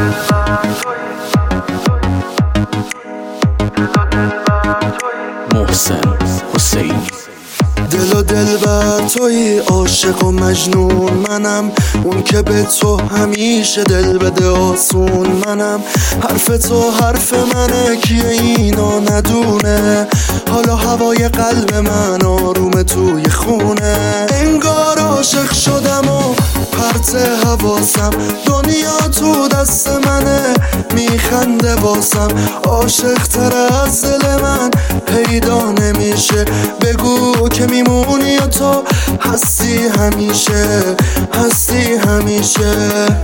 محسن حسینی. دل و دلبر تویی، عاشق و مجنون منم، اون که به تو همیشه دل بده آسون منم. حرف تو حرف منه، کیه اینو ندونه؟ حالا هوای قلب من آروم توی خونه. انگار عاشق شدم و پرت حواسم، دنیا تو دست منه میخنده باسم. عاشق تر از دل من پیدا نمیشه، بگو که میمونی و تو هستی همیشه، هستی همیشه.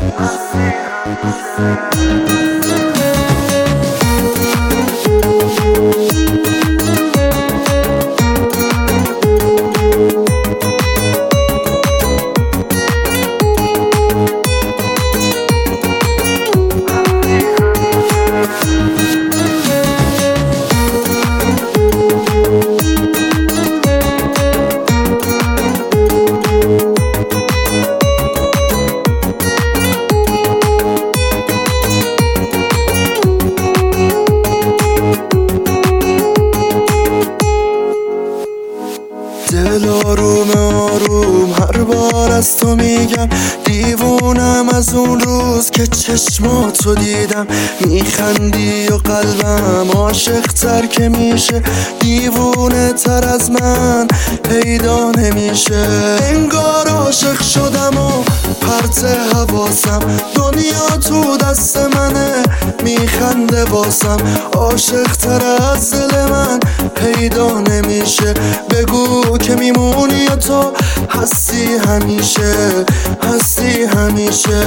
دل آروم آروم هر بار از تو میگم، دیوونم از اون روز که چشماتو دیدم. میخندی و قلبم عاشق تر که میشه، دیوونه تر از من پیدا نمیشه. انگار عاشق شدم و پرت حواسم، دنیا تو دست منه میخنده باسم. عاشق تر از دل من پیدا نمیشه، بگو که میمونی و تو هستی همیشه، هستی همیشه.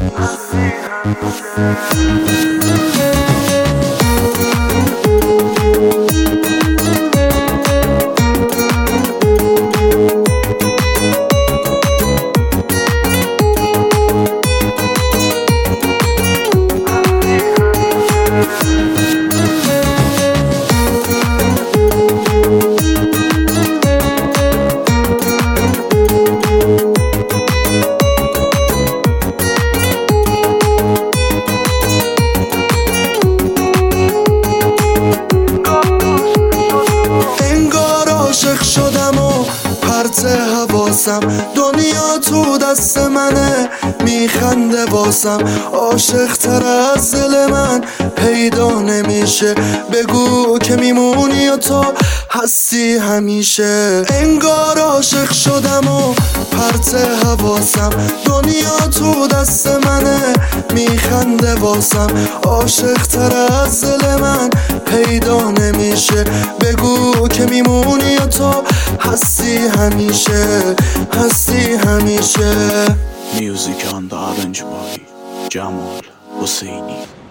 عاشق شدم و پرت حواسم، دنیا تو دست منه میخنده باسم. عاشق تر از دل من پیدا نمیشه، بگو که میمونی و تو هستی همیشه. انگار عاشق شدم و پرت حواسم، دنیا تو دست منه میخنده باسم. عاشق تر از دل من پیدا نمیشه، بگو که میمونی و تو هستی همیشه، هستی همیشه. Music on the Orange Boy, Jamal Husseini.